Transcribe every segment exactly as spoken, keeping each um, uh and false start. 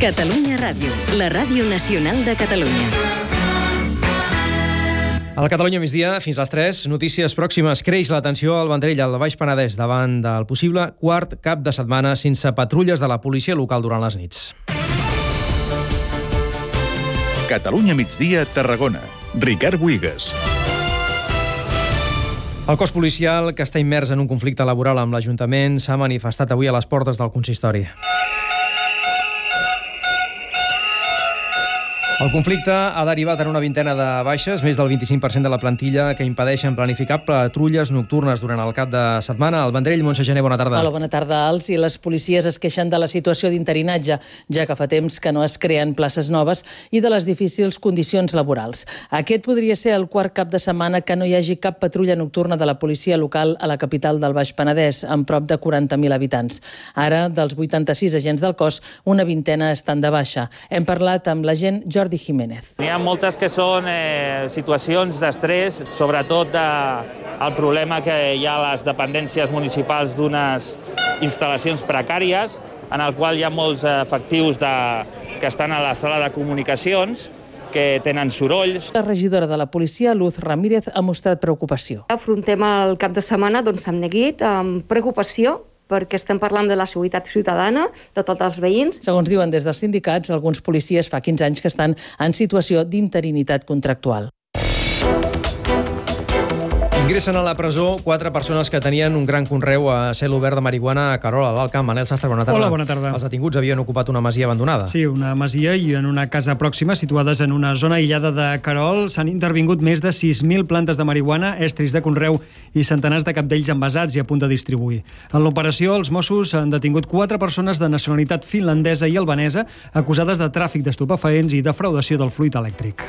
Catalunya Ràdio, la ràdio nacional de Catalunya. Al Catalunya migdia, fins a les tres, notícies pròximes. Creix la tensió al Vendrell, al Baix Penedès, davant del possible quart cap de setmana sense patrulles de la policia local durant les nits. Catalunya migdia, Tarragona. Ricard Buigas. El cos policial, que està immers en un conflicte laboral amb l'Ajuntament, s'ha manifestat avui a les portes del consistori. El conflicte ha derivat en una vintena de baixes, més del vint-i-cinc per cent de la plantilla, que impedeixen planificar patrulles nocturnes durant el cap de setmana. Al Vendrell, Montse Gené, bona tarda. Hola, bona tarda, Als. I les policies es queixen de la situació d'interinatge, ja que fa temps que no es creen places noves i de les difícils condicions laborals. Aquest podria ser el quart cap de setmana que no hi hagi cap patrulla nocturna de la policia local a la capital del Baix Penedès, amb prop de quaranta mil habitants. Ara, dels vuitanta-sis agents del cos, una vintena estan de baixa. Hem parlat amb l'agent Jordi Jiménez. N'hi ha moltes que són eh, situacions d'estrès, sobretot de, el problema que hi ha a les dependències municipals d'unes instal·lacions precàries, en el qual hi ha molts efectius de, que estan a la sala de comunicacions, que tenen sorolls. La regidora de la policia, Luz Ramírez, ha mostrat preocupació. Afrontem el cap de setmana doncs, amb neguit, amb preocupació, perquè estem parlant de la seguretat ciutadana, de tots els veïns. Segons diuen des dels sindicats, alguns policies fa quinze anys que estan en situació d'interinitat contractual. Ingressen a la presó quatre persones que tenien un gran conreu a cel obert de marihuana a Querol, a l'Alt Camp. Manel Sastre, bona tarda. Hola, bona tarda. Els detinguts havien ocupat una masia abandonada. Sí, una masia i en una casa pròxima, situades en una zona aïllada de Querol, s'han intervingut més de sis mil plantes de marihuana, estris de conreu i centenars de cabdells envasats i a punt de distribuir. En l'operació, els Mossos han detingut quatre persones de nacionalitat finlandesa i albanesa acusades de tràfic d'estupefaents i defraudació del fluid elèctric.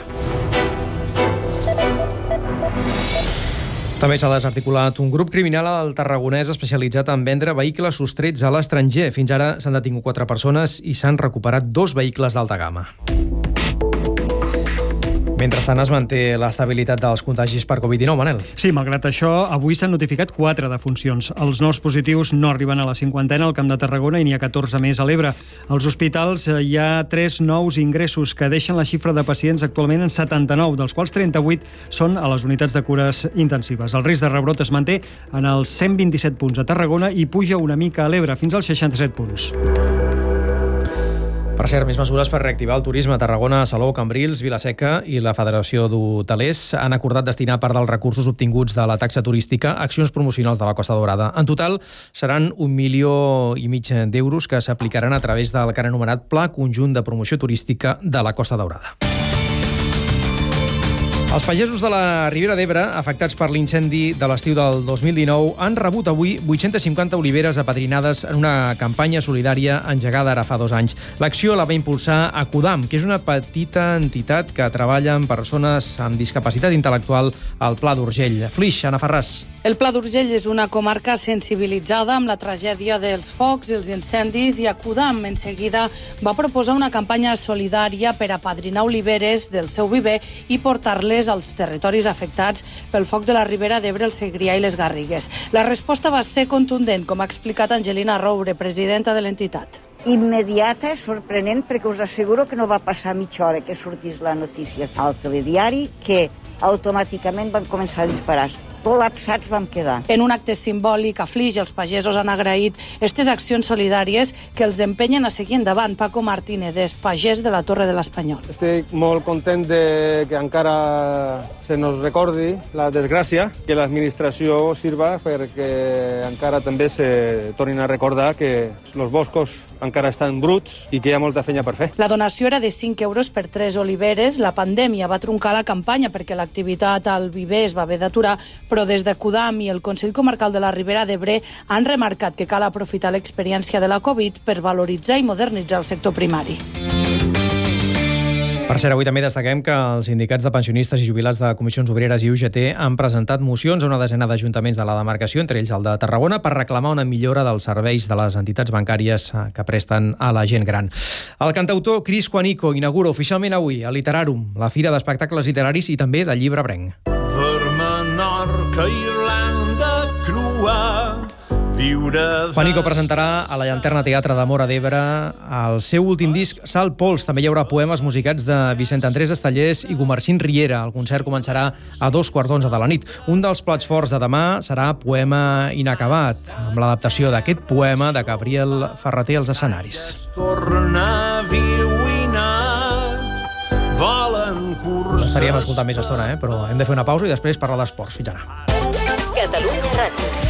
També s'ha desarticulat un grup criminal al Tarragonès especialitzat en vendre vehicles sostrets a l'estranger. Fins ara s'han detingut quatre persones i s'han recuperat dos vehicles d'alta gamma. Mentrestant, es manté l'estabilitat dels contagis per covid dinou, Manel. Sí, malgrat això, avui s'han notificat quatre defuncions. Els nous positius no arriben a la cinquantena al Camp de Tarragona i n'hi ha catorze més a l'Ebre. Als hospitals hi ha tres nous ingressos que deixen la xifra de pacients actualment en setanta-nou, dels quals trenta-vuit són a les unitats de cures intensives. El risc de rebrot es manté en els cent vint-i-set punts a Tarragona i puja una mica a l'Ebre, fins als seixanta-set punts. Per cert, més mesures per reactivar el turisme a Tarragona, Salou, Cambrils, Vilaseca i la Federació d'Hotelers han acordat destinar part dels recursos obtinguts de la taxa turística a accions promocionals de la Costa Daurada. En total, seran un milió i mig d'euros que s'aplicaran a través del que han anomenat Pla Conjunt de Promoció Turística de la Costa Daurada. Els pagesos de la Ribera d'Ebre, afectats per l'incendi de l'estiu del dos mil dinou, han rebut avui vuit-cents cinquanta oliveres apadrinades en una campanya solidària engegada ara fa dos anys. L'acció la va impulsar Acudam, que és una petita entitat que treballa amb persones amb discapacitat intel·lectual al Pla d'Urgell. Flix, Anna Ferràs. El Pla d'Urgell és una comarca sensibilitzada amb la tragèdia dels focs i els incendis i Acudam en seguida va proposar una campanya solidària per apadrinar oliveres del seu viver i portar-les als territoris afectats pel foc de la Ribera d'Ebre, el Segrià i les Garrigues. La resposta va ser contundent, com ha explicat Angelina Roure, presidenta de l'entitat. Immediata, sorprenent, perquè us asseguro que no va passar mitja hora que sortís la notícia al telediari, que automàticament van començar a disparar. Col·lapsats vam quedar. En un acte simbòlic, a Flix, els pagesos han agraït aquestes accions solidàries que els empenyen a seguir endavant. Paco Martínez, és pagès de la Torre de l'Espanyol. Estic molt content de que encara se nos recordi la desgràcia, que l'administració sirva perquè encara també se tornin a recordar que els boscos encara estan bruts i que hi ha molta feina per fer. La donació era de cinc euros per tres oliveres. La pandèmia va truncar la campanya perquè l'activitat al viver es va haver d'aturar, però des de Cudam i el Consell Comarcal de la Ribera d'Ebre han remarcat que cal aprofitar l'experiència de la Covid per valoritzar i modernitzar el sector primari. Per cert, avui també destaquem que els sindicats de pensionistes i jubilats de Comissions Obreres i U G T han presentat mocions a una desena d'ajuntaments de la demarcació, entre ells el de Tarragona, per reclamar una millora dels serveis de les entitats bancàries que presten a la gent gran. El cantautor Cris Quanico inaugura oficialment avui a Literàrum, la fira d'espectacles literaris i també de llibre brenc. Menorca, Irlanda crua, Panico presentarà a la Llanterna Teatre de Móra d'Ebre el seu últim disc, Salt Pols. També hi haurà poemes musicats de Vicent Andrés Estellers i Gumercín Riera. El concert començarà a dos quarts d'onze de la nit. Un dels plats forts de demà serà Poema inacabat, amb l'adaptació d'aquest poema de Gabriel Ferreter als escenaris. Estaríem escoltant més estona, eh? Però hem de fer una pausa i després parlar d'esports. Fins ara. Catalunya Ràdio.